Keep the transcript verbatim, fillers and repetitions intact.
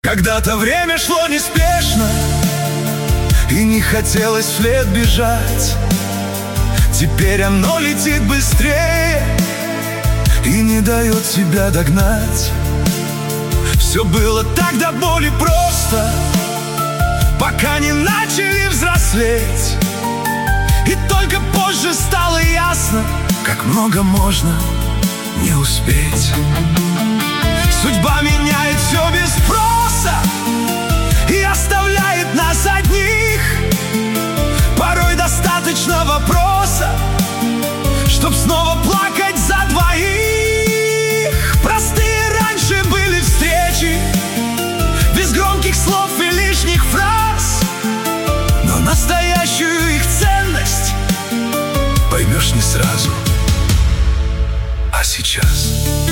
Когда-то время шло неспешно, и не хотелось вслед бежать. Теперь оно летит быстрее и не дает себя догнать. Все было так до боли просто, пока не начали взрослеть. И только позже стало ясно, как много можно не успеть. Судьба меняет все без спроса и оставляет нас одних. Порой достаточно вопроса, чтоб снова плакать за двоих. Простые раньше были встречи, без громких слов и лишних фраз, но настоящую их ценность поймешь не сразу. А сейчас